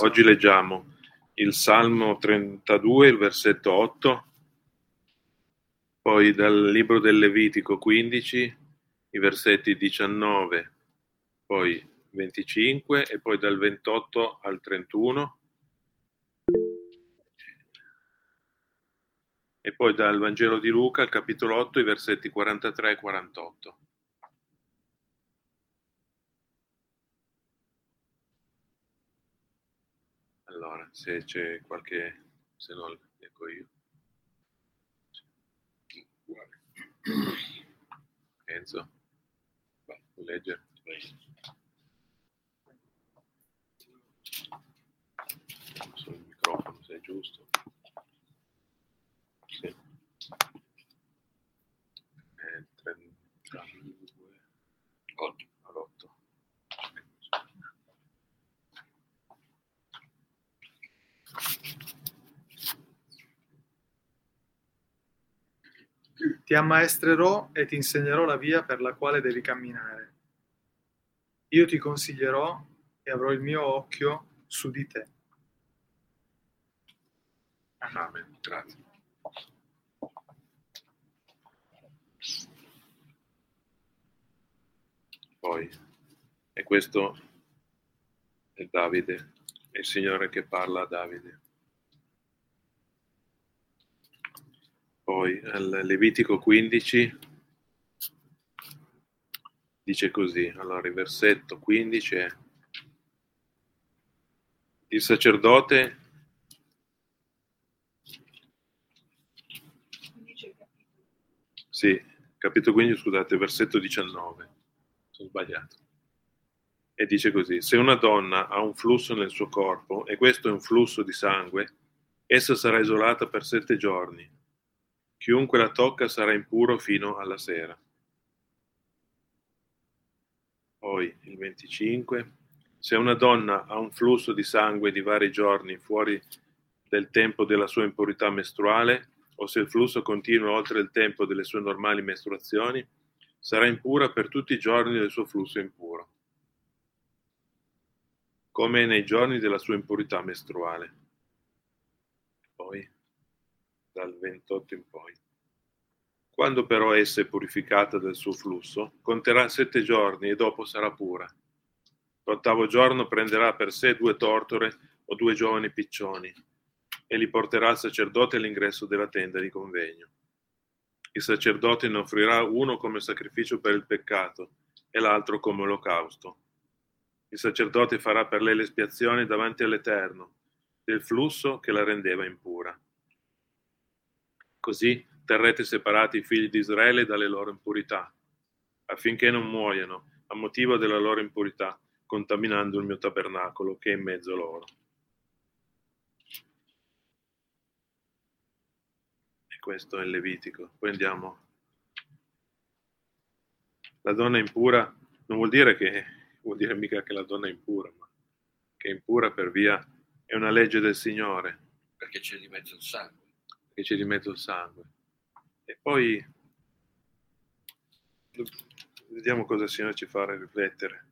Oggi leggiamo il Salmo 32, il versetto 8, poi dal libro del Levitico 15, i versetti 19, poi 25 e poi dal 28 al 31 e poi dal Vangelo di Luca, al capitolo 8, i versetti 43 e 48. Allora, se c'è qualche, se no leggo io. Enzo, puoi leggere? Sul microfono, se è giusto. Sì. 32 all'8. Ti ammaestrerò e ti insegnerò la via per la quale devi camminare. Io ti consiglierò e avrò il mio occhio su di te. Amen. Grazie. Poi, e questo è Davide, è il Signore che parla a Davide. Poi al Levitico 15 dice così, allora il versetto 15 è: il sacerdote capitolo 15, scusate, versetto 19, sono sbagliato. E dice così: se una donna ha un flusso nel suo corpo e questo è un flusso di sangue, essa sarà isolata per 7 giorni. Chiunque la tocca sarà impuro fino alla sera. Poi il 25: se una donna ha un flusso di sangue di vari giorni fuori del tempo della sua impurità mestruale, o se il flusso continua oltre il tempo delle sue normali mestruazioni, sarà impura per tutti i giorni del suo flusso impuro, come nei giorni della sua impurità mestruale. Poi, dal 28 in poi. Quando però essa è purificata del suo flusso, conterà 7 giorni e dopo sarà pura. L'8° giorno prenderà per sé 2 tortore o 2 giovani piccioni e li porterà al sacerdote all'ingresso della tenda di convegno. Il sacerdote ne offrirà uno come sacrificio per il peccato e l'altro come olocausto. Il sacerdote farà per lei l'espiazione davanti all'Eterno del flusso che la rendeva impura. Così terrete separati i figli di Israele dalle loro impurità, affinché non muoiano a motivo della loro impurità, contaminando il mio tabernacolo che è in mezzo loro. E questo è il Levitico. Poi andiamo. La donna impura non vuol dire mica che la donna è impura, ma che è impura per via, è una legge del Signore. Perché c'è di mezzo il sangue. Perché c'è di mezzo il sangue. E poi vediamo cosa il Signore ci fa riflettere.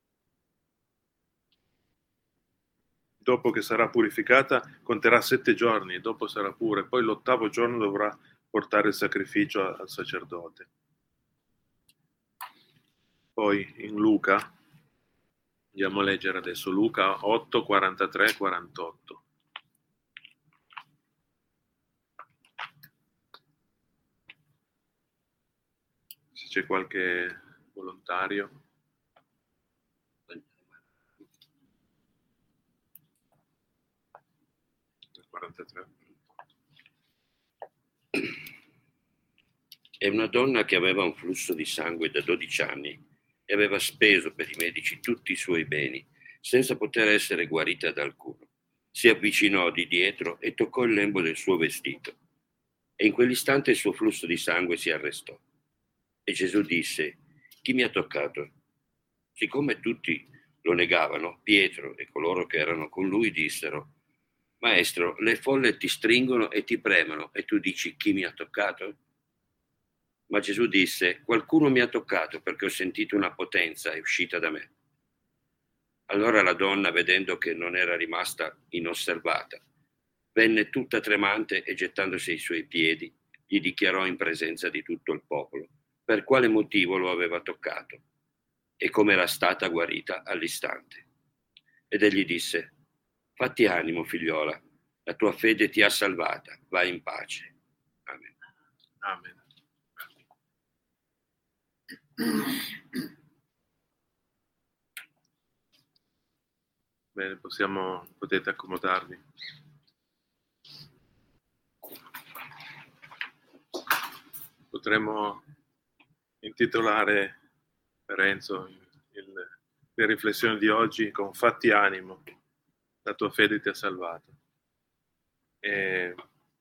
Dopo che sarà purificata, conterà 7 giorni, e dopo sarà pura, e poi l'8° giorno dovrà portare il sacrificio al sacerdote. Poi in Luca, andiamo a leggere adesso Luca 8, 43, 48. Se c'è qualche volontario. 43. È una donna che aveva un flusso di sangue da 12 anni e aveva speso per i medici tutti i suoi beni, senza poter essere guarita da alcuno. Si avvicinò di dietro e toccò il lembo del suo vestito. E in quell'istante il suo flusso di sangue si arrestò. E Gesù disse: chi mi ha toccato? Siccome tutti lo negavano, Pietro e coloro che erano con lui dissero: Maestro, le folle ti stringono e ti premono e tu dici: chi mi ha toccato? Ma Gesù disse: qualcuno mi ha toccato perché ho sentito una potenza è uscita da me. Allora la donna, vedendo che non era rimasta inosservata, venne tutta tremante e gettandosi ai suoi piedi, gli dichiarò in presenza di tutto il popolo per quale motivo lo aveva toccato e come era stata guarita all'istante. Ed egli disse: fatti animo, figliola, la tua fede ti ha salvata, vai in pace. Amen. Amen. Bene, potete accomodarvi. Potremmo intitolare, Renzo, le riflessioni di oggi con fatti animo, la tua fede ti ha salvato. E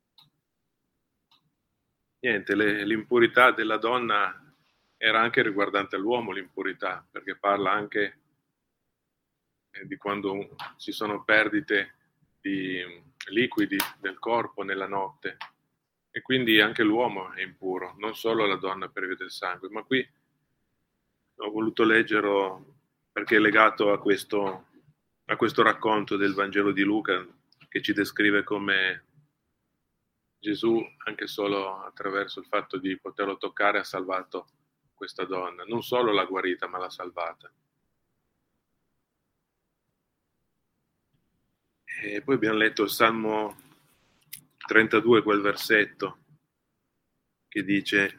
niente, l'impurità della donna era anche riguardante l'uomo, l'impurità, perché parla anche di quando ci sono perdite di liquidi del corpo nella notte, e quindi anche l'uomo è impuro, non solo la donna per via del sangue. Ma qui ho voluto leggerlo perché è legato a questo racconto del Vangelo di Luca, che ci descrive come Gesù, anche solo attraverso il fatto di poterlo toccare, ha salvato questa donna. Non solo l'ha guarita, ma l'ha salvata. E poi abbiamo letto il Salmo 32, quel versetto che dice: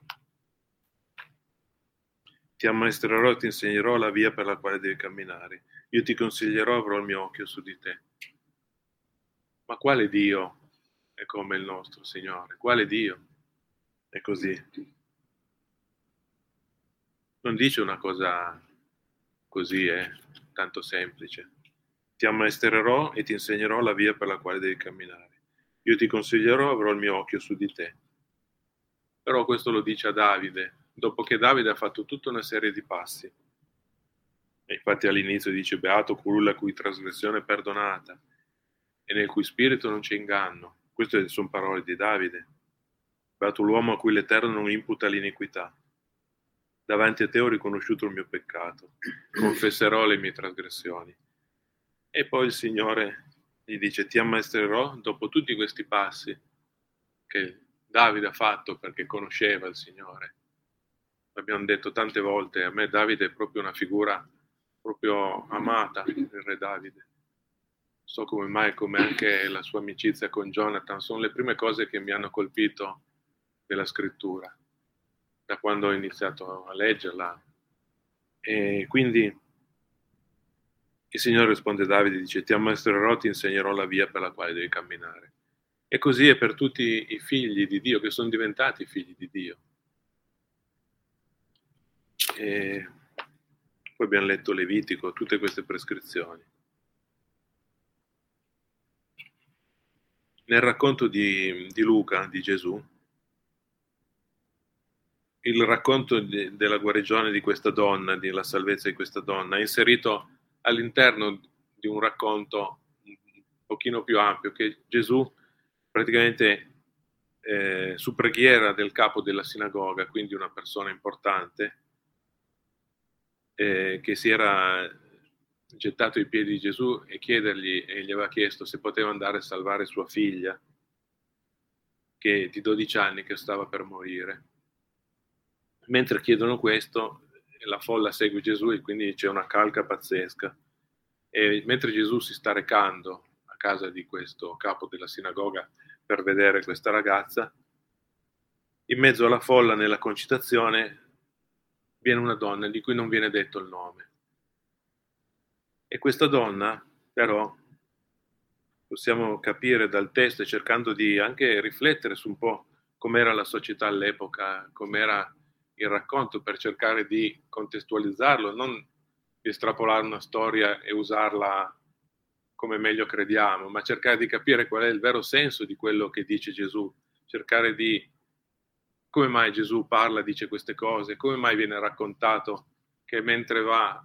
ti ammaestrerò e ti insegnerò la via per la quale devi camminare. Io ti consiglierò, avrò il mio occhio su di te. Ma quale Dio è come il nostro Signore? Quale Dio è così? Non dice una cosa così, tanto semplice. Ti ammaestrerò e ti insegnerò la via per la quale devi camminare. Io ti consiglierò, avrò il mio occhio su di te. Però questo lo dice a Davide, dopo che Davide ha fatto tutta una serie di passi. E infatti all'inizio dice: beato colui la cui trasgressione è perdonata e nel cui spirito non c'è inganno. Queste sono parole di Davide. Beato l'uomo a cui l'Eterno non imputa l'iniquità. Davanti a te ho riconosciuto il mio peccato, confesserò le mie trasgressioni. E poi il Signore gli dice: ti ammaestrerò, dopo tutti questi passi che Davide ha fatto perché conosceva il Signore. L'abbiamo detto tante volte, a me Davide è proprio una figura proprio amata, il re Davide. So come mai, come anche la sua amicizia con Jonathan, sono le prime cose che mi hanno colpito della scrittura, da quando ho iniziato a leggerla. E quindi il Signore risponde a Davide e dice: ti ammaestrerò, ti insegnerò la via per la quale devi camminare. E così è per tutti i figli di Dio, che sono diventati figli di Dio. E poi abbiamo letto Levitico, tutte queste prescrizioni. Nel racconto di Luca, di Gesù, il racconto della guarigione di questa donna, della salvezza di questa donna, è inserito all'interno di un racconto un pochino più ampio, che Gesù praticamente su preghiera del capo della sinagoga, quindi una persona importante, che si era gettato ai piedi di Gesù e gli aveva chiesto se poteva andare a salvare sua figlia, che di 12 anni, che stava per morire. Mentre chiedono questo, la folla segue Gesù e quindi c'è una calca pazzesca. E mentre Gesù si sta recando a casa di questo capo della sinagoga per vedere questa ragazza, in mezzo alla folla, nella concitazione, viene una donna di cui non viene detto il nome. E questa donna, però, possiamo capire dal testo, e cercando di anche riflettere su un po' com'era la società all'epoca, com'era il racconto, per cercare di contestualizzarlo, non di estrapolare una storia e usarla come meglio crediamo, ma cercare di capire qual è il vero senso di quello che dice Gesù, cercare di come mai Gesù parla, dice queste cose, come mai viene raccontato che mentre va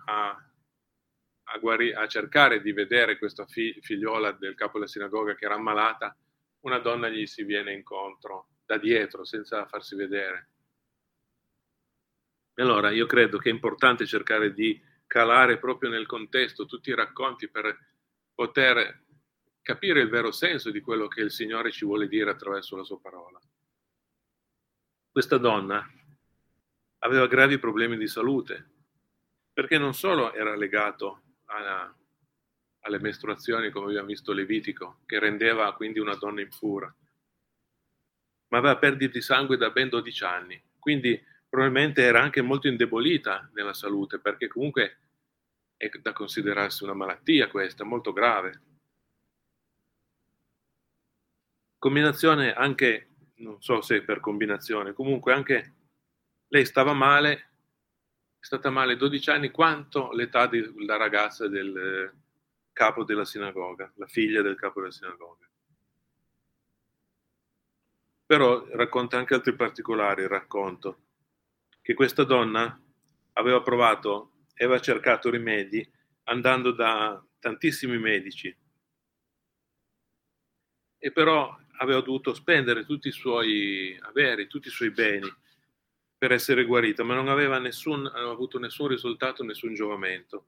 a cercare di vedere questa figliola del capo della sinagoga che era ammalata, una donna gli si viene incontro da dietro senza farsi vedere. E allora io credo che è importante cercare di calare proprio nel contesto tutti i racconti per poter capire il vero senso di quello che il Signore ci vuole dire attraverso la sua parola. Questa donna aveva gravi problemi di salute, perché non solo era legato alle mestruazioni, come abbiamo visto Levitico, che rendeva quindi una donna impura, ma aveva perdite di sangue da ben 12 anni, quindi probabilmente era anche molto indebolita nella salute, perché comunque è da considerarsi una malattia questa, molto grave. Combinazione anche, non so se per combinazione, comunque anche lei stava male, è stata male 12 anni quanto l'età della ragazza del capo della sinagoga, la figlia del capo della sinagoga. Però racconta anche altri particolari, il racconto, che questa donna aveva cercato rimedi andando da tantissimi medici, e però aveva dovuto spendere tutti i suoi averi, tutti i suoi beni per essere guarita, ma non aveva avuto nessun risultato, nessun giovamento.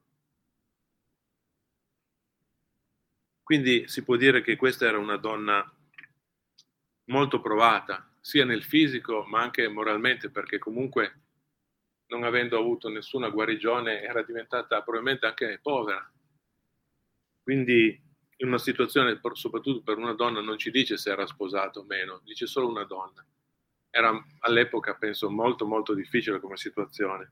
Quindi si può dire che questa era una donna molto provata, sia nel fisico ma anche moralmente, perché comunque non avendo avuto nessuna guarigione era diventata probabilmente anche povera. Quindi in una situazione, soprattutto per una donna, non ci dice se era sposata o meno, dice solo una donna. Era all'epoca, penso, molto molto difficile come situazione.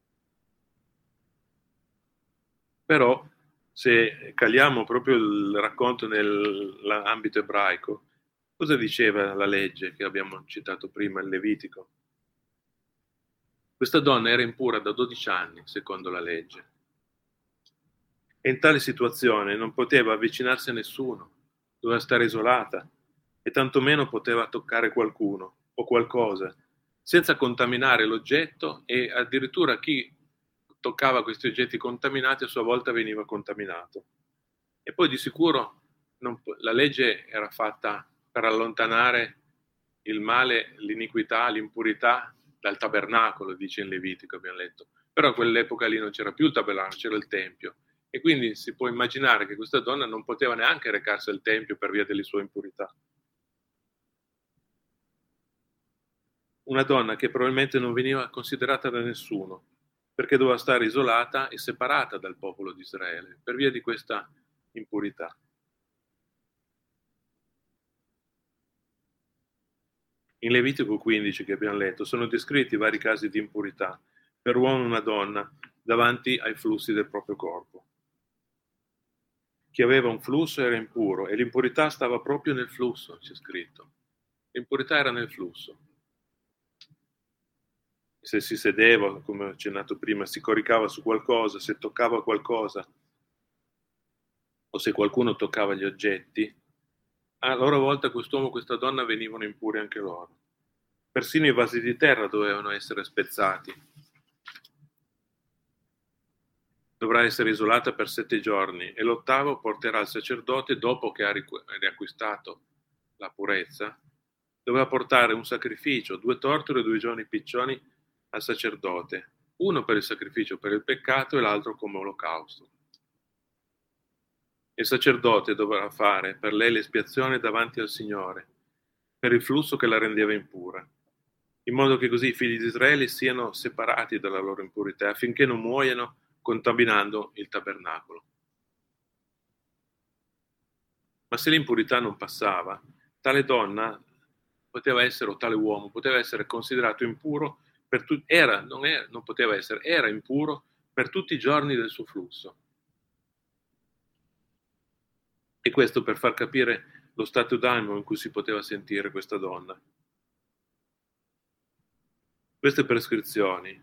Però se caliamo proprio il racconto nell'ambito ebraico, cosa diceva la legge che abbiamo citato prima, il Levitico? Questa donna era impura da 12 anni, secondo la legge. E in tale situazione non poteva avvicinarsi a nessuno, doveva stare isolata e tantomeno poteva toccare qualcuno o qualcosa, senza contaminare l'oggetto, e addirittura chi toccava questi oggetti contaminati a sua volta veniva contaminato. E poi di sicuro la legge era fatta per allontanare il male, l'iniquità, l'impurità dal tabernacolo, dice in Levitico, abbiamo letto. Però a quell'epoca lì non c'era più il tabernacolo, c'era il Tempio. E quindi si può immaginare che questa donna non poteva neanche recarsi al Tempio per via delle sue impurità. Una donna che probabilmente non veniva considerata da nessuno, perché doveva stare isolata e separata dal popolo di Israele per via di questa impurità. In Levitico 15, che abbiamo letto, sono descritti vari casi di impurità per uomo e una donna davanti ai flussi del proprio corpo. Chi aveva un flusso era impuro e l'impurità stava proprio nel flusso, c'è scritto. L'impurità era nel flusso. Se si sedeva, come ho accennato prima, si coricava su qualcosa, se toccava qualcosa o se qualcuno toccava gli oggetti, a loro volta quest'uomo e questa donna venivano impuri anche loro. Persino i vasi di terra dovevano essere spezzati. Dovrà essere isolata per 7 giorni e l'8° porterà il sacerdote, dopo che ha riacquistato la purezza, doveva portare un sacrificio, 2 tortore e 2 giovani piccioni al sacerdote, uno per il sacrificio per il peccato e l'altro come olocausto. Il sacerdote dovrà fare per lei l'espiazione davanti al Signore, per il flusso che la rendeva impura, in modo che così i figli di Israele siano separati dalla loro impurità, affinché non muoiano contaminando il tabernacolo. Ma se l'impurità non passava, tale donna poteva essere, o tale uomo poteva essere considerato impuro era impuro per tutti i giorni del suo flusso. E questo per far capire lo stato d'animo in cui si poteva sentire questa donna. Queste prescrizioni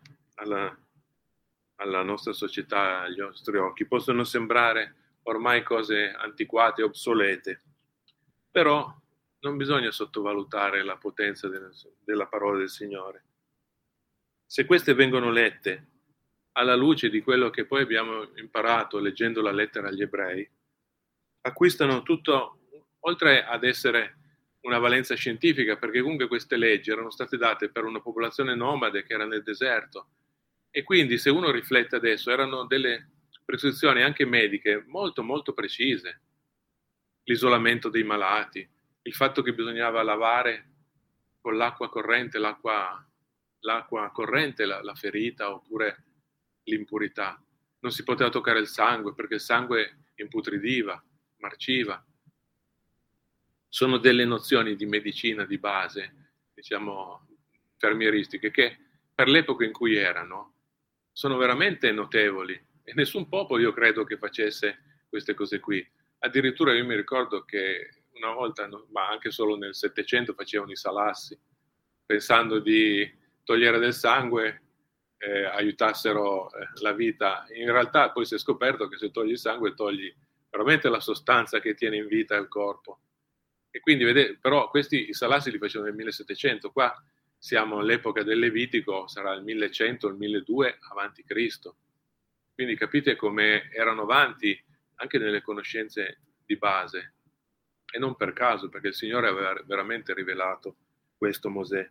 alla nostra società, agli nostri occhi, possono sembrare ormai cose antiquate e obsolete, però non bisogna sottovalutare la potenza della parola del Signore. Se queste vengono lette alla luce di quello che poi abbiamo imparato leggendo la lettera agli Ebrei, acquistano tutto, oltre ad essere una valenza scientifica, perché comunque queste leggi erano state date per una popolazione nomade che era nel deserto, E quindi se uno riflette adesso, erano delle prescrizioni anche mediche molto molto precise. L'isolamento dei malati, il fatto che bisognava lavare con l'acqua corrente, l'acqua corrente la ferita oppure l'impurità. Non si poteva toccare il sangue perché il sangue imputridiva, marciva. Sono delle nozioni di medicina di base, diciamo, infermieristiche, che per l'epoca in cui erano sono veramente notevoli e nessun popolo io credo che facesse queste cose qui. Addirittura io mi ricordo che una volta, ma anche solo nel Settecento, facevano i salassi, pensando di togliere del sangue aiutassero la vita. In realtà poi si è scoperto che se togli il sangue togli veramente la sostanza che tiene in vita il corpo. E quindi, vedete, però questi i salassi li facevano nel 1700, qua siamo all'epoca del Levitico, sarà il 1100, il 1200 avanti Cristo. Quindi capite come erano avanti anche nelle conoscenze di base, e non per caso, perché il Signore aveva veramente rivelato questo a Mosè.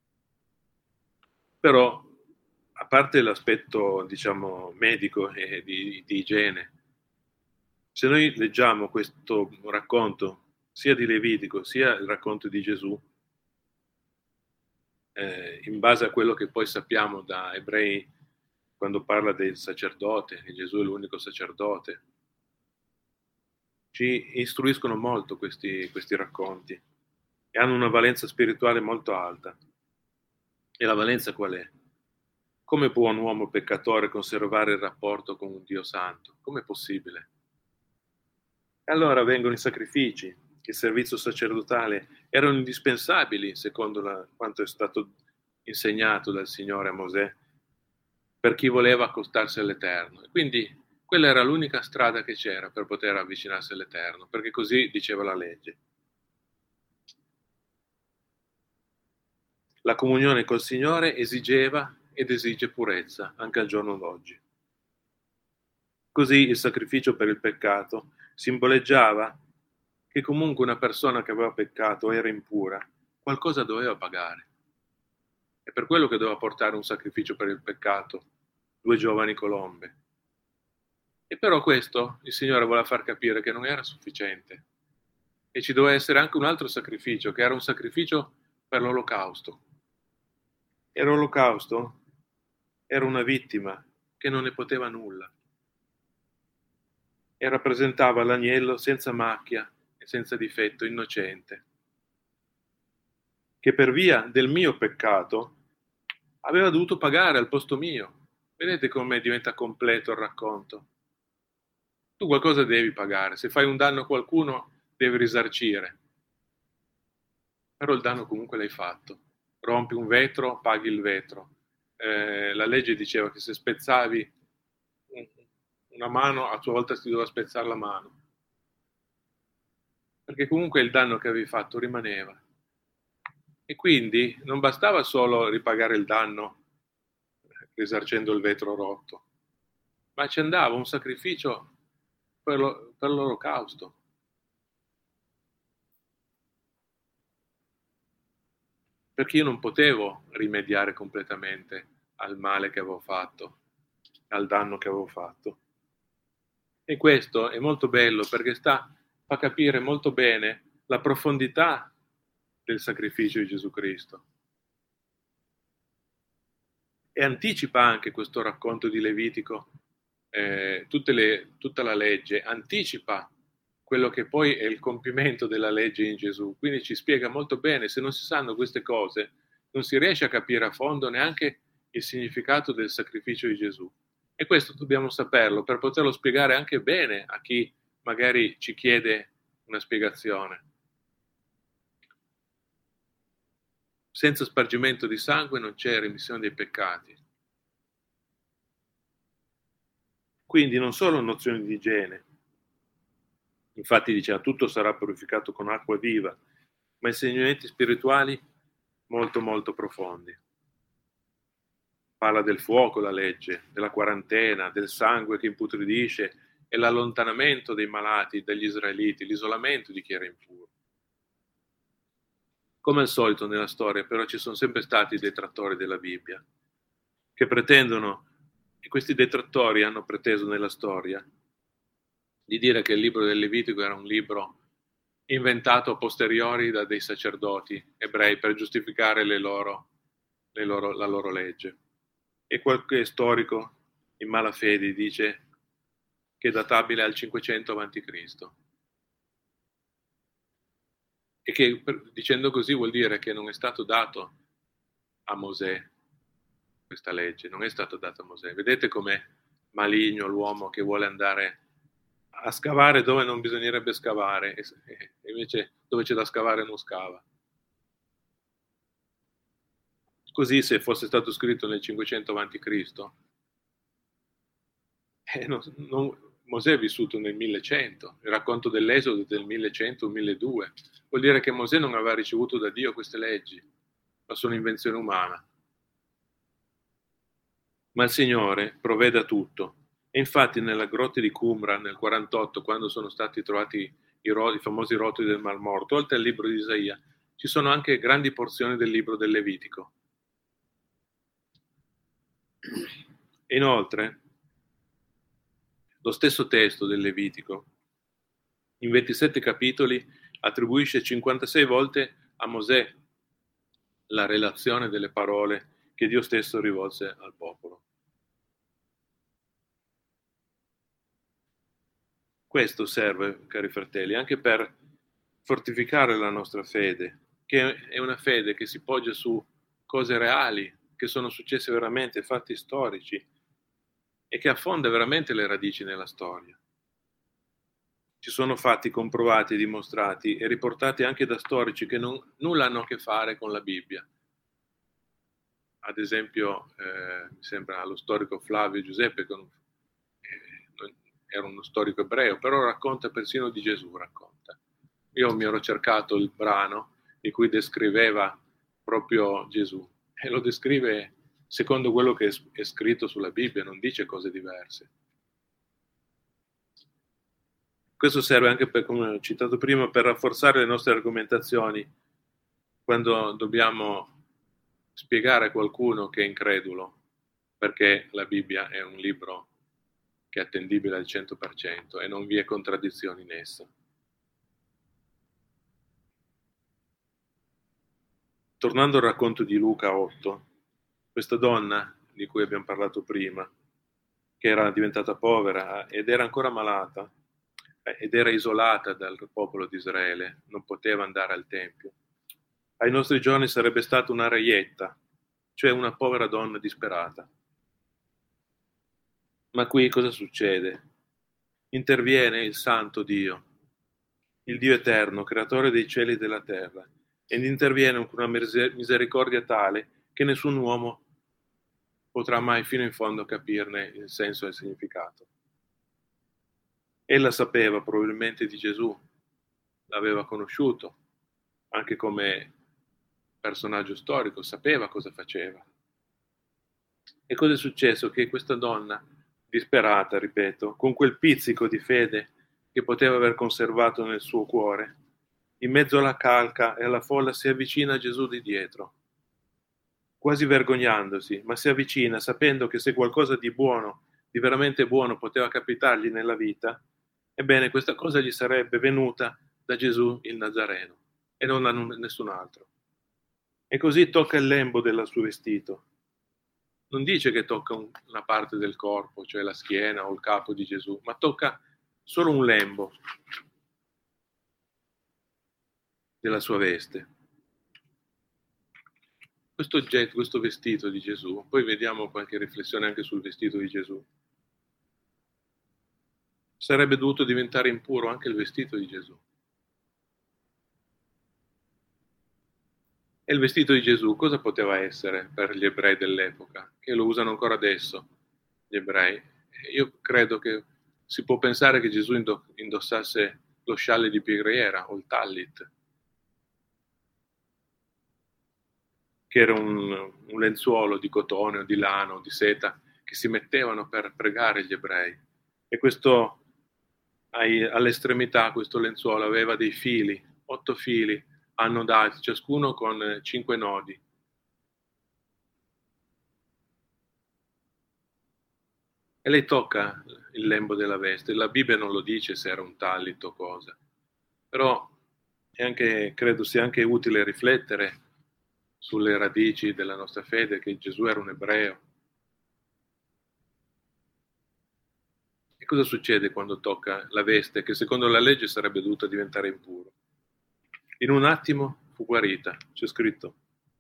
Però, a parte l'aspetto, diciamo, medico e di igiene, se noi leggiamo questo racconto, sia di Levitico, sia il racconto di Gesù, in base a quello che poi sappiamo da Ebrei, quando parla del sacerdote, che Gesù è l'unico sacerdote, ci istruiscono molto questi racconti e hanno una valenza spirituale molto alta. E la valenza qual è? Come può un uomo peccatore conservare il rapporto con un Dio santo? Com'è possibile? E allora vengono i sacrifici, che il servizio sacerdotale erano indispensabili, secondo quanto è stato insegnato dal Signore a Mosè, per chi voleva accostarsi all'Eterno. E quindi quella era l'unica strada che c'era per poter avvicinarsi all'Eterno, perché così diceva la legge. La comunione col Signore esigeva ed esige purezza anche al giorno d'oggi. Così il sacrificio per il peccato simboleggiava che comunque una persona che aveva peccato era impura, qualcosa doveva pagare. È per quello che doveva portare un sacrificio per il peccato 2 giovani colombe. E però questo il Signore voleva far capire che non era sufficiente. E ci doveva essere anche un altro sacrificio, che era un sacrificio per l'olocausto. E l'olocausto era una vittima che non ne poteva nulla. E rappresentava l'agnello senza macchia e senza difetto, innocente, che per via del mio peccato aveva dovuto pagare al posto mio. Vedete come diventa completo il racconto? Tu qualcosa devi pagare, se fai un danno a qualcuno devi risarcire, però il danno comunque l'hai fatto. Rompi un vetro, paghi il vetro. La legge diceva che se spezzavi una mano, a tua volta ti doveva spezzare la mano, perché comunque il danno che avevi fatto rimaneva. E quindi non bastava solo ripagare il danno risarcendo il vetro rotto, ma ci andava un sacrificio per l'olocausto. Perché io non potevo rimediare completamente al male che avevo fatto, al danno che avevo fatto. E questo è molto bello perché fa capire molto bene la profondità del sacrificio di Gesù Cristo. E anticipa anche questo racconto di Levitico, tutta la legge, anticipa quello che poi è il compimento della legge in Gesù. Quindi ci spiega molto bene, se non si sanno queste cose, non si riesce a capire a fondo neanche il significato del sacrificio di Gesù. E questo dobbiamo saperlo per poterlo spiegare anche bene a chi magari ci chiede una spiegazione. Senza spargimento di sangue non c'è remissione dei peccati. Quindi non solo nozioni di igiene, infatti diceva tutto sarà purificato con acqua viva, ma insegnamenti spirituali molto molto profondi. Parla del fuoco la legge, della quarantena, del sangue che imputridisce e l'allontanamento dei malati dagli israeliti, l'isolamento di chi era impuro. Come al solito nella storia però ci sono sempre stati i detrattori della Bibbia che pretendono E questi detrattori hanno preteso nella storia di dire che il libro del Levitico era un libro inventato a posteriori da dei sacerdoti ebrei per giustificare la loro legge. E qualche storico in malafede dice che è databile al 500 a.C. E che dicendo così vuol dire che non è stato dato a Mosè questa legge, non è stato dato a Mosè. Vedete com'è maligno l'uomo che vuole andare a scavare dove non bisognerebbe scavare e invece dove c'è da scavare non scava. Così se fosse stato scritto nel 500 a.C., Mosè è vissuto nel 1100, il racconto dell'Esodo è del 1100-1200, vuol dire che Mosè non aveva ricevuto da Dio queste leggi, ma sono invenzione umana. Ma il Signore provvede a tutto. E infatti nella grotta di Qumran nel 48, quando sono stati trovati i famosi rotoli del Mar Morto, oltre al libro di Isaia, ci sono anche grandi porzioni del libro del Levitico. Inoltre, lo stesso testo del Levitico, in 27 capitoli, attribuisce 56 volte a Mosè la relazione delle parole che Dio stesso rivolse al popolo. Questo serve, cari fratelli, anche per fortificare la nostra fede, che è una fede che si poggia su cose reali, che sono successe veramente, fatti storici, e che affonda veramente le radici nella storia. Ci sono fatti comprovati, dimostrati e riportati anche da storici che nulla hanno a che fare con la Bibbia. Ad esempio, mi sembra lo storico Flavio Giuseppe, che era uno storico ebreo, però racconta persino di Gesù, racconta. Io mi ero cercato il brano in cui descriveva proprio Gesù e lo descrive secondo quello che è scritto sulla Bibbia, non dice cose diverse. Questo serve anche per, come ho citato prima, per rafforzare le nostre argomentazioni quando dobbiamo spiegare a qualcuno che è incredulo perché la Bibbia è un libro che è attendibile al 100% e non vi è contraddizione in essa. Tornando al racconto di Luca 8, questa donna di cui abbiamo parlato prima, che era diventata povera ed era ancora malata ed era isolata dal popolo di Israele, non poteva andare al Tempio. Ai nostri giorni sarebbe stata una reietta, cioè una povera donna disperata. Ma qui cosa succede? Interviene il Santo Dio, il Dio eterno, creatore dei cieli e della terra, ed interviene con una misericordia tale che nessun uomo potrà mai fino in fondo capirne il senso e il significato. Ella sapeva probabilmente di Gesù, l'aveva conosciuto, anche come personaggio storico, sapeva cosa faceva. E cosa è successo? Che questa donna, disperata, ripeto, con quel pizzico di fede che poteva aver conservato nel suo cuore, in mezzo alla calca e alla folla si avvicina a Gesù di dietro, quasi vergognandosi, ma si avvicina sapendo che se qualcosa di buono, di veramente buono poteva capitargli nella vita, ebbene questa cosa gli sarebbe venuta da Gesù il Nazareno e non da nessun altro. E così tocca il lembo del suo vestito. Non dice che tocca una parte del corpo, cioè la schiena o il capo di Gesù, ma tocca solo un lembo della sua veste. Questo oggetto, questo vestito di Gesù, poi vediamo qualche riflessione anche sul vestito di Gesù, sarebbe dovuto diventare impuro anche il vestito di Gesù. E il vestito di Gesù cosa poteva essere per gli ebrei dell'epoca, che lo usano ancora adesso, gli ebrei? Io credo che si può pensare che Gesù indossasse lo scialle di preghiera o il tallit, che era un lenzuolo di cotone o di lana o di seta che si mettevano per pregare gli ebrei. E questo, all'estremità, questo lenzuolo aveva dei fili, 8 fili annodati, ciascuno con 5 nodi. e lei tocca il lembo della veste. La Bibbia non lo dice se era un taglito o cosa, però credo sia anche utile riflettere sulle radici della nostra fede, che Gesù era un ebreo. E cosa succede quando tocca la veste, che secondo la legge sarebbe dovuta diventare impuro? In un attimo fu guarita, c'è scritto.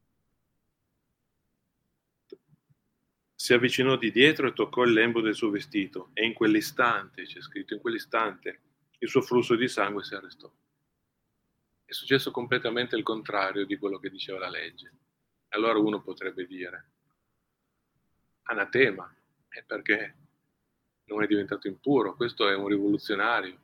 Si avvicinò di dietro e toccò il lembo del suo vestito, e in quell'istante, c'è scritto, in quell'istante il suo flusso di sangue si arrestò. È successo completamente il contrario di quello che diceva la legge. Allora uno potrebbe dire, anatema, è perché non è diventato impuro, questo è un rivoluzionario.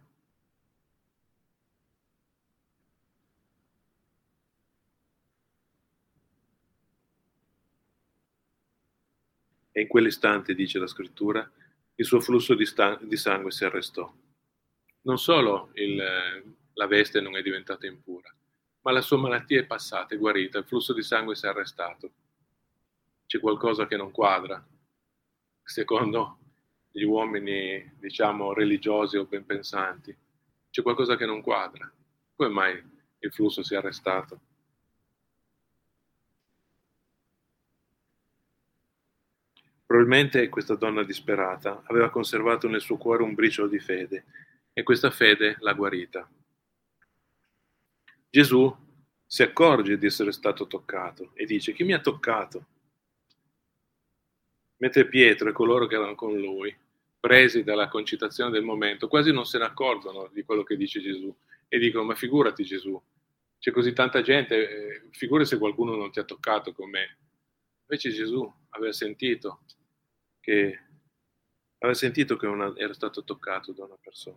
E in quell'istante, dice la scrittura, il suo flusso di sangue si arrestò. Non solo la veste non è diventata impura, ma la sua malattia è passata, è guarita, il flusso di sangue si è arrestato. C'è qualcosa che non quadra, secondo gli uomini, diciamo, religiosi o ben pensanti. C'è qualcosa che non quadra. Come mai il flusso si è arrestato? Probabilmente questa donna disperata aveva conservato nel suo cuore un briciolo di fede, e questa fede l'ha guarita. Gesù si accorge di essere stato toccato e dice: chi mi ha toccato? Mentre Pietro e coloro che erano con lui, presi dalla concitazione del momento, quasi non se ne accorgono di quello che dice Gesù e dicono: ma figurati Gesù, c'è così tanta gente, figurati se qualcuno non ti ha toccato con me. Invece Gesù aveva sentito che era stato toccato da una persona.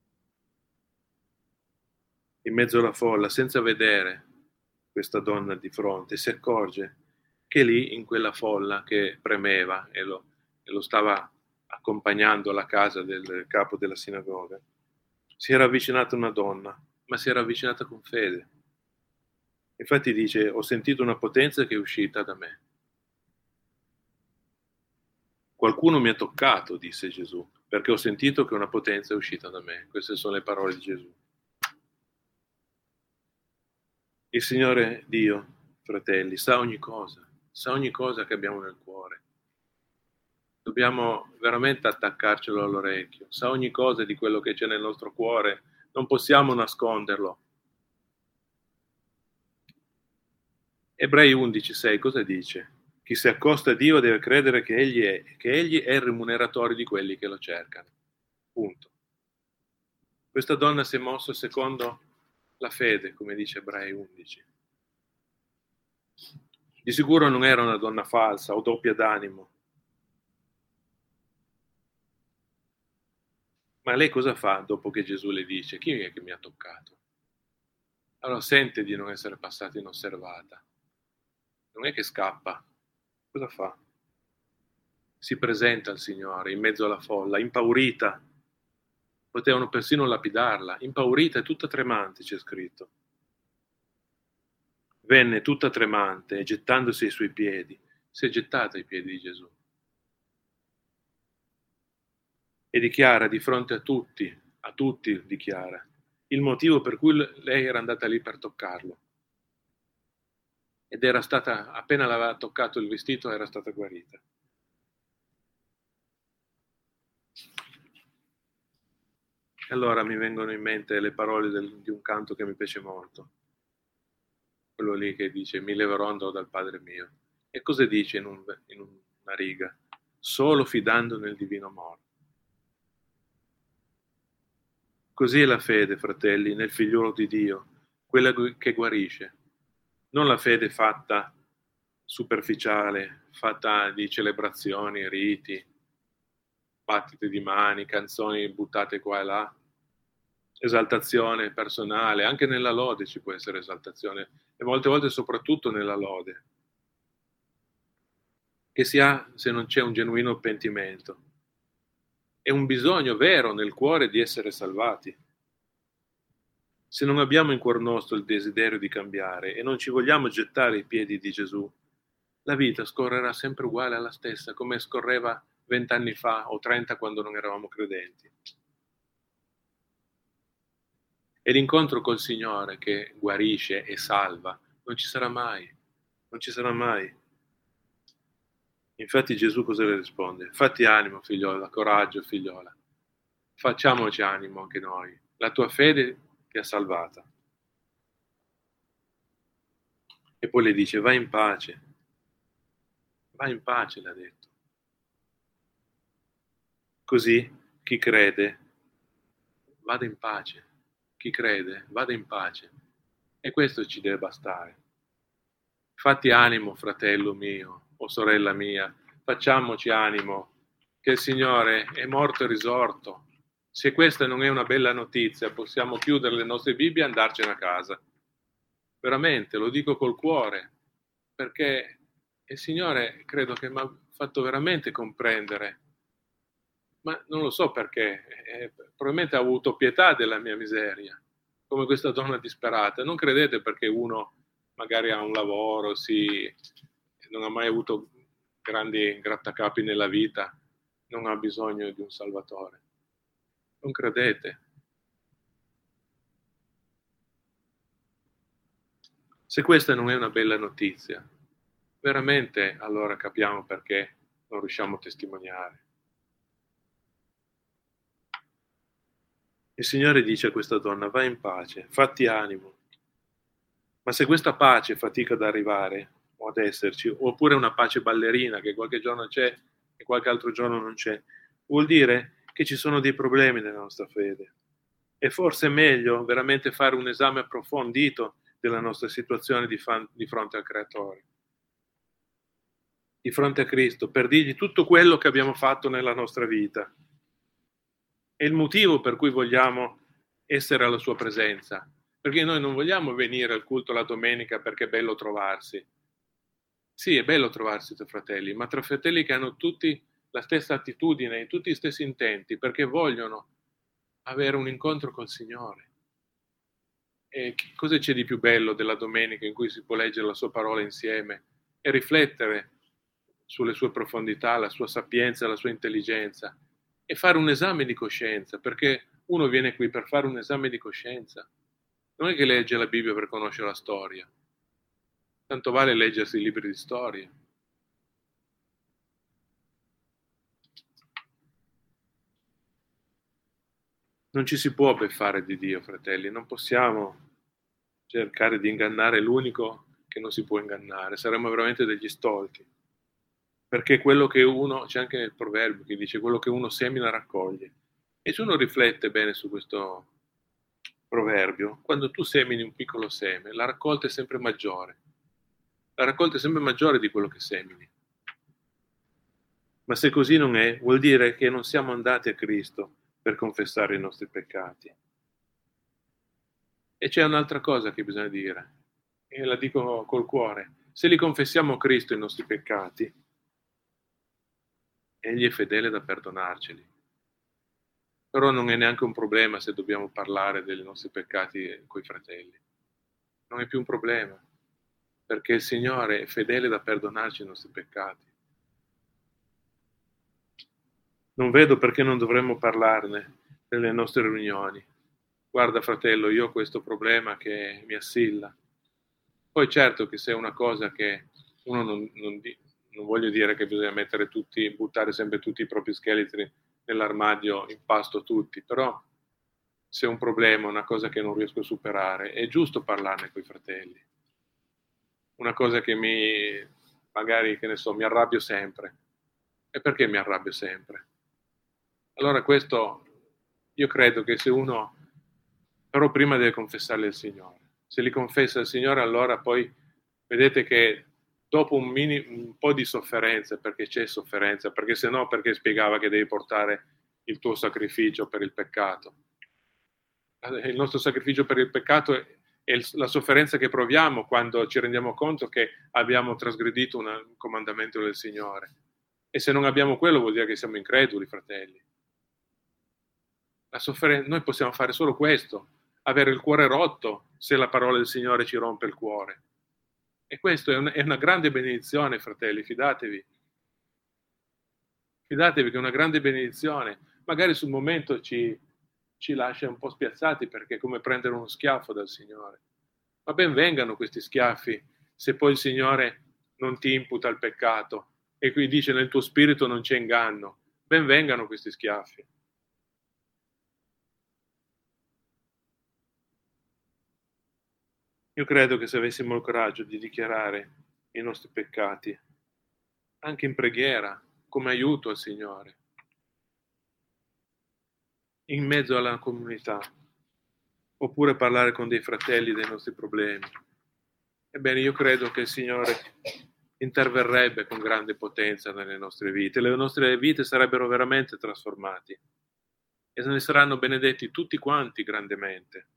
In mezzo alla folla, senza vedere questa donna di fronte, si accorge che lì, in quella folla che premeva e lo stava accompagnando alla casa del capo della sinagoga, si era avvicinata una donna, ma si era avvicinata con fede. Infatti dice: ho sentito una potenza che è uscita da me. Qualcuno mi ha toccato, disse Gesù, perché ho sentito che una potenza è uscita da me. Queste sono le parole di Gesù. Il Signore Dio, fratelli, sa ogni cosa che abbiamo nel cuore. Dobbiamo veramente attaccarcelo all'orecchio. Sa ogni cosa di quello che c'è nel nostro cuore, non possiamo nasconderlo. Ebrei 11,6 cosa dice? Chi si accosta a Dio deve credere che Egli è il rimuneratore di quelli che lo cercano. Punto. Questa donna si è mossa secondo la fede, come dice Ebrei 11. Di sicuro non era una donna falsa o doppia d'animo. Ma lei cosa fa dopo che Gesù le dice: chi è che mi ha toccato? Allora sente di non essere passata inosservata. Non è che scappa. Cosa fa? Si presenta al Signore in mezzo alla folla, impaurita. Potevano persino lapidarla, impaurita e tutta tremante, c'è scritto. Venne tutta tremante e gettandosi ai suoi piedi, si è gettata ai piedi di Gesù. E dichiara di fronte a tutti dichiara, il motivo per cui lei era andata lì per toccarlo. Ed era stata, appena l'aveva toccato il vestito, era stata guarita. E allora mi vengono in mente le parole di un canto che mi piace molto. Quello lì che dice: mi leverò, andrò dal Padre mio. E cosa dice in una riga? Solo fidando nel divino amore. Così è la fede, fratelli, nel figliuolo di Dio, quella che guarisce. Non la fede fatta superficiale, fatta di celebrazioni, riti, battite di mani, canzoni buttate qua e là, esaltazione personale. Anche nella lode ci può essere esaltazione, e molte volte soprattutto nella lode, che si ha se non c'è un genuino pentimento. È un bisogno vero nel cuore di essere salvati. Se non abbiamo in cuor nostro il desiderio di cambiare e non ci vogliamo gettare ai piedi di Gesù, la vita scorrerà sempre uguale alla stessa, come scorreva 20 anni fa o 30 quando non eravamo credenti. E l'incontro col Signore che guarisce e salva non ci sarà mai, non ci sarà mai. Infatti Gesù cosa le risponde? Fatti animo, figliola, coraggio, figliola. Facciamoci animo anche noi. La tua fede ti ha salvata. E poi le dice, vai in pace. Vai in pace, le ha detto. Così chi crede vada in pace. Chi crede vada in pace. E questo ci deve bastare. Fatti animo, fratello mio o sorella mia, facciamoci animo, che il Signore è morto e risorto. Se questa non è una bella notizia, possiamo chiudere le nostre Bibbie e andarcene a casa. Veramente, lo dico col cuore, perché il Signore credo che mi ha fatto veramente comprendere, ma non lo so perché, probabilmente ha avuto pietà della mia miseria, come questa donna disperata. Non credete perché uno magari ha un lavoro, non ha mai avuto grandi grattacapi nella vita, non ha bisogno di un Salvatore. Non credete. Se questa non è una bella notizia, veramente allora capiamo perché non riusciamo a testimoniare. Il Signore dice a questa donna, vai in pace, fatti animo. Ma se questa pace fatica ad arrivare o ad esserci, oppure una pace ballerina che qualche giorno c'è e qualche altro giorno non c'è, vuol dire che ci sono dei problemi nella nostra fede. E forse è meglio veramente fare un esame approfondito della nostra situazione di fronte al Creatore, di fronte a Cristo, per dirgli tutto quello che abbiamo fatto nella nostra vita e il motivo per cui vogliamo essere alla sua presenza. Perché noi non vogliamo venire al culto la domenica perché è bello trovarsi. Sì, è bello trovarsi tra fratelli, ma tra fratelli che hanno tutti la stessa attitudine, tutti gli stessi intenti, perché vogliono avere un incontro col Signore. E cosa c'è di più bello della domenica in cui si può leggere la sua parola insieme e riflettere sulle sue profondità, la sua sapienza, la sua intelligenza e fare un esame di coscienza, perché uno viene qui per fare un esame di coscienza. Non è che legge la Bibbia per conoscere la storia. Tanto vale leggersi i libri di storia. Non ci si può beffare di Dio, fratelli. Non possiamo cercare di ingannare l'unico che non si può ingannare. Saremmo veramente degli stolti. Perché quello che uno, c'è anche nel proverbio che dice, quello che uno semina raccoglie. E se uno riflette bene su questo proverbio, quando tu semini un piccolo seme, la raccolta è sempre maggiore. La raccolta è sempre maggiore di quello che semini. Ma se così non è, vuol dire che non siamo andati a Cristo per confessare i nostri peccati. E c'è un'altra cosa che bisogna dire, e la dico col cuore. Se li confessiamo a Cristo i nostri peccati, Egli è fedele da perdonarceli. Però non è neanche un problema se dobbiamo parlare dei nostri peccati coi fratelli. Non è più un problema, perché il Signore è fedele da perdonarci i nostri peccati. Non vedo perché non dovremmo parlarne nelle nostre riunioni. Guarda fratello, io ho questo problema che mi assilla. Poi certo che se è una cosa che uno non voglio dire che bisogna buttare sempre tutti i propri scheletri nell'armadio in pasto tutti, però se è un problema, una cosa che non riesco a superare, è giusto parlarne con i fratelli. Una cosa che magari, che ne so, mi arrabbio sempre. E perché mi arrabbio sempre? Allora questo, io credo che se uno, però prima deve confessarli al Signore. Se li confessa al Signore, allora poi vedete che dopo un po' di sofferenza, perché c'è sofferenza, perché se no perché spiegava che devi portare il tuo sacrificio per il peccato. Il nostro sacrificio per il peccato è la sofferenza che proviamo quando ci rendiamo conto che abbiamo trasgredito un comandamento del Signore. E se non abbiamo quello vuol dire che siamo increduli, fratelli. Noi possiamo fare solo questo, avere il cuore rotto se la parola del Signore ci rompe il cuore. E questo è una grande benedizione, fratelli, fidatevi. Fidatevi che è una grande benedizione. Magari sul momento ci lascia un po' spiazzati perché è come prendere uno schiaffo dal Signore. Ma ben vengano questi schiaffi se poi il Signore non ti imputa il peccato e qui dice nel tuo spirito non c'è inganno. Ben vengano questi schiaffi. Io credo che se avessimo il coraggio di dichiarare i nostri peccati, anche in preghiera, come aiuto al Signore, in mezzo alla comunità, oppure parlare con dei fratelli dei nostri problemi, ebbene io credo che il Signore interverrebbe con grande potenza nelle nostre vite, le nostre vite sarebbero veramente trasformate e ne saranno benedetti tutti quanti grandemente.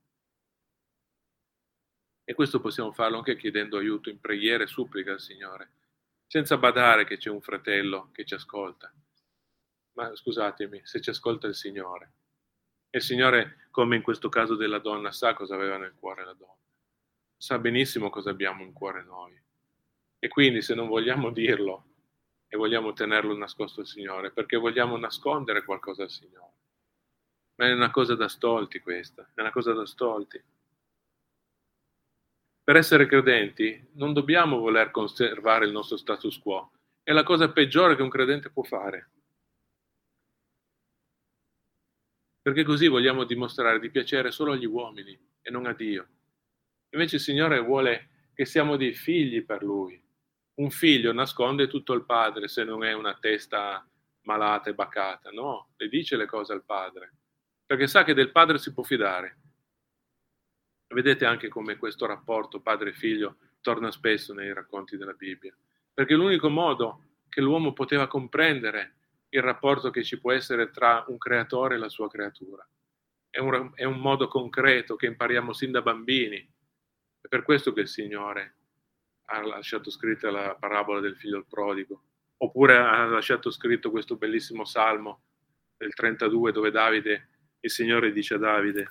E questo possiamo farlo anche chiedendo aiuto in preghiera e supplica al Signore, senza badare che c'è un fratello che ci ascolta. Ma scusatemi, se ci ascolta il Signore. E il Signore, come in questo caso della donna, sa cosa aveva nel cuore la donna. Sa benissimo cosa abbiamo in cuore noi. E quindi se non vogliamo dirlo e vogliamo tenerlo nascosto al Signore, perché vogliamo nascondere qualcosa al Signore. Ma è una cosa da stolti questa, è una cosa da stolti. Per essere credenti non dobbiamo voler conservare il nostro status quo. È la cosa peggiore che un credente può fare. Perché così vogliamo dimostrare di piacere solo agli uomini e non a Dio. Invece il Signore vuole che siamo dei figli per Lui. Un figlio nasconde tutto al padre se non è una testa malata e bacata. No, le dice le cose al padre, perché sa che del padre si può fidare. Vedete anche come questo rapporto padre-figlio torna spesso nei racconti della Bibbia, perché l'unico modo che l'uomo poteva comprendere il rapporto che ci può essere tra un creatore e la sua creatura. È un modo concreto che impariamo sin da bambini. È per questo che il Signore ha lasciato scritta la parabola del figlio prodigo, oppure ha lasciato scritto questo bellissimo salmo del 32 dove il Signore dice a Davide: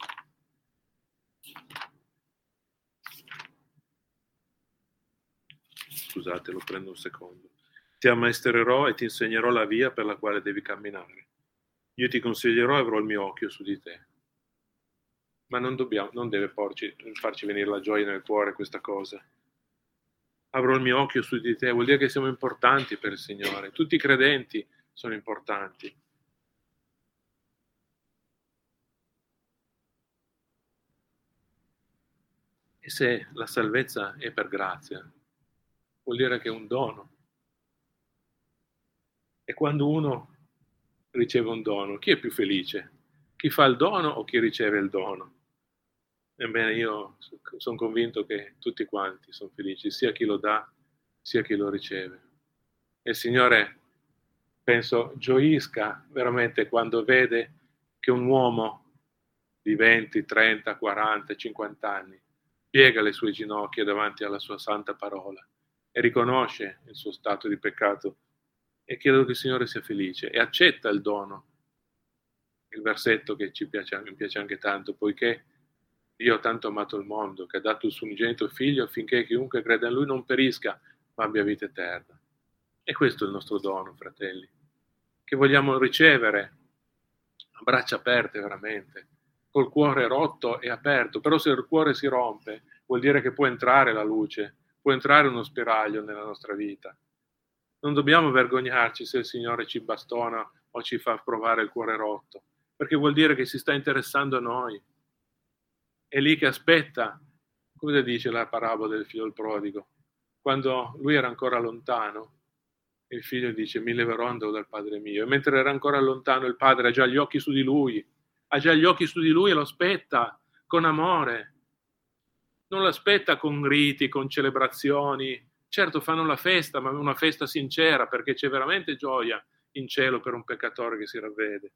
scusate, lo prendo un secondo. Ti ammaestrerò e ti insegnerò la via per la quale devi camminare. Io ti consiglierò e avrò il mio occhio su di te. Ma non deve farci venire la gioia nel cuore questa cosa. Avrò il mio occhio su di te, vuol dire che siamo importanti per il Signore. Tutti i credenti sono importanti. E se la salvezza è per grazia, vuol dire che è un dono. E quando uno riceve un dono, chi è più felice? Chi fa il dono o chi riceve il dono? Ebbene, io sono convinto che tutti quanti sono felici, sia chi lo dà, sia chi lo riceve. E il Signore, penso, gioisca veramente quando vede che un uomo di 20, 30, 40, 50 anni piega le sue ginocchia davanti alla sua santa parola e riconosce il suo stato di peccato e chiedo che il Signore sia felice e accetta il dono. Il versetto che mi piace anche tanto, poiché Dio ha tanto amato il mondo che ha dato il suo unigenito figlio affinché chiunque creda in lui non perisca ma abbia vita eterna. E questo è il nostro dono, fratelli, che vogliamo ricevere a braccia aperte veramente, col cuore rotto e aperto. Però se il cuore si rompe vuol dire che può entrare la luce, può entrare uno spiraglio nella nostra vita. Non dobbiamo vergognarci se il Signore ci bastona o ci fa provare il cuore rotto, perché vuol dire che si sta interessando a noi. È lì che aspetta, come dice la parabola del figlio prodigo, quando lui era ancora lontano, il figlio dice: mi leverò e andrò dal padre mio. E mentre era ancora lontano, il padre ha già gli occhi su di lui, e lo aspetta con amore. Non lo aspetta con riti, con celebrazioni. Certo fanno la festa, ma una festa sincera, perché c'è veramente gioia in cielo per un peccatore che si ravvede.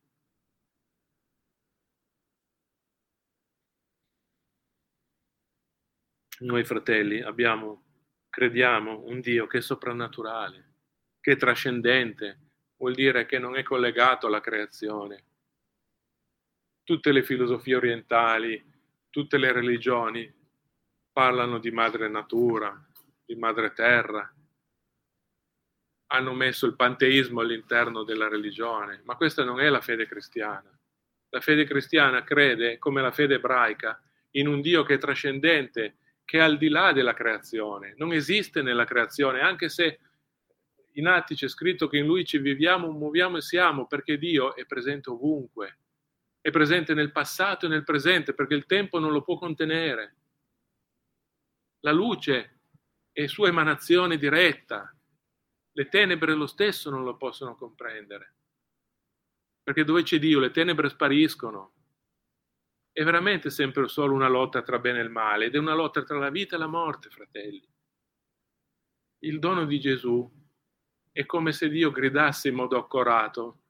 Noi fratelli crediamo un Dio che è soprannaturale, che è trascendente, vuol dire che non è collegato alla creazione. Tutte le filosofie orientali, tutte le religioni parlano di madre natura, di madre terra. hanno messo il panteismo all'interno della religione, ma questa non è la fede cristiana. La fede cristiana crede, come la fede ebraica, in un Dio che è trascendente, che è al di là della creazione, non esiste nella creazione, anche se in Atti c'è scritto che in Lui ci viviamo, muoviamo e siamo, perché Dio è presente ovunque, è presente nel passato e nel presente, perché il tempo non lo può contenere. La luce è sua emanazione diretta, le tenebre lo stesso non lo possono comprendere, perché dove c'è Dio le tenebre spariscono. È veramente sempre solo una lotta tra bene e il male, ed è una lotta tra la vita e la morte, fratelli. Il dono di Gesù è come se Dio gridasse in modo accorato: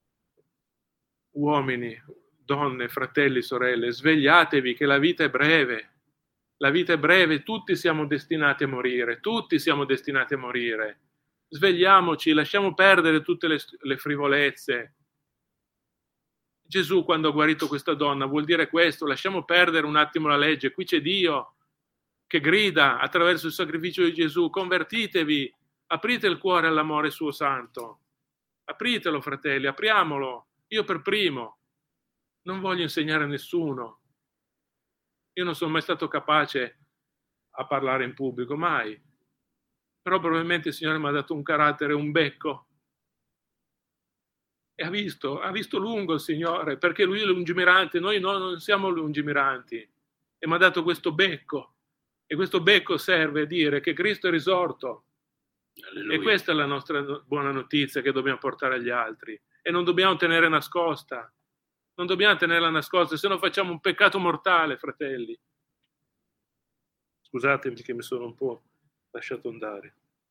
uomini, donne, fratelli, sorelle, svegliatevi che la vita è breve. La vita è breve, tutti siamo destinati a morire, tutti siamo destinati a morire. Svegliamoci, lasciamo perdere tutte le frivolezze. Gesù, quando ha guarito questa donna, vuol dire questo: lasciamo perdere un attimo la legge, qui c'è Dio che grida attraverso il sacrificio di Gesù: convertitevi, aprite il cuore all'amore suo santo, apritelo, fratelli, apriamolo. Io per primo non voglio insegnare a nessuno, io non sono mai stato capace a parlare in pubblico, mai, però probabilmente il Signore mi ha dato un carattere, un becco. E ha visto lungo il Signore, perché Lui è lungimirante, noi no, non siamo lungimiranti, e mi ha dato questo becco, e questo becco serve a dire che Cristo è risorto. Alleluia. E questa è la nostra buona notizia che dobbiamo portare agli altri, e non dobbiamo tenere nascosta, non dobbiamo tenerla nascosta, se no facciamo un peccato mortale, fratelli. Scusatemi che mi sono un po' lasciato andare.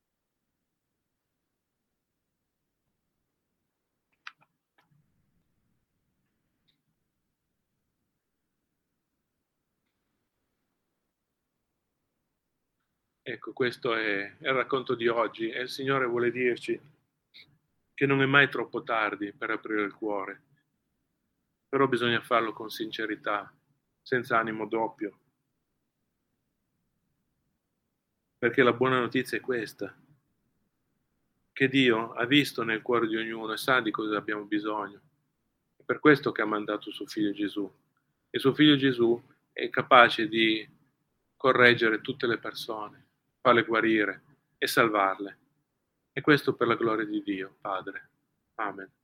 Ecco, questo è il racconto di oggi, e il Signore vuole dirci che non è mai troppo tardi per aprire il cuore, però bisogna farlo con sincerità, senza animo doppio, perché la buona notizia è questa, che Dio ha visto nel cuore di ognuno e sa di cosa abbiamo bisogno. È per questo che ha mandato suo figlio Gesù, e suo figlio Gesù è capace di correggere tutte le persone, farle guarire e salvarle. E questo per la gloria di Dio, Padre. Amen.